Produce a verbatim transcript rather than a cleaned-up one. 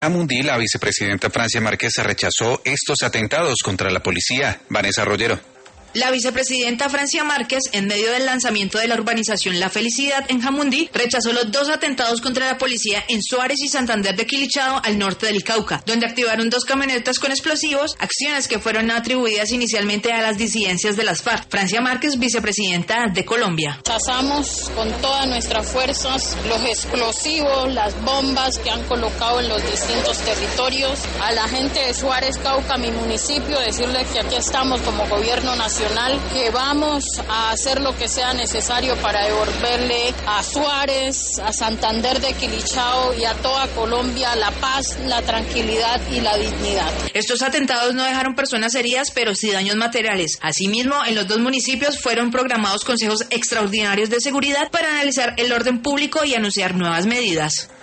Jamundí, la vicepresidenta Francia Márquez rechazó estos atentados contra la policía. Vanessa Rollero. La vicepresidenta Francia Márquez, en medio del lanzamiento de la urbanización La Felicidad en Jamundí, rechazó los dos atentados contra la policía en Suárez y Santander de Quilichao, al norte del Cauca, donde activaron dos camionetas con explosivos, acciones que fueron atribuidas inicialmente a las disidencias de las FARC. Francia Márquez, vicepresidenta de Colombia. Rechazamos con todas nuestras fuerzas los explosivos, las bombas que han colocado en los distintos territorios. A la gente de Suárez, Cauca, mi municipio, decirles que aquí estamos como gobierno nacional, que vamos a hacer lo que sea necesario para devolverle a Suárez, a Santander de Quilichao y a toda Colombia la paz, la tranquilidad y la dignidad. Estos atentados no dejaron personas heridas, pero sí daños materiales. Asimismo, en los dos municipios fueron programados consejos extraordinarios de seguridad para analizar el orden público y anunciar nuevas medidas.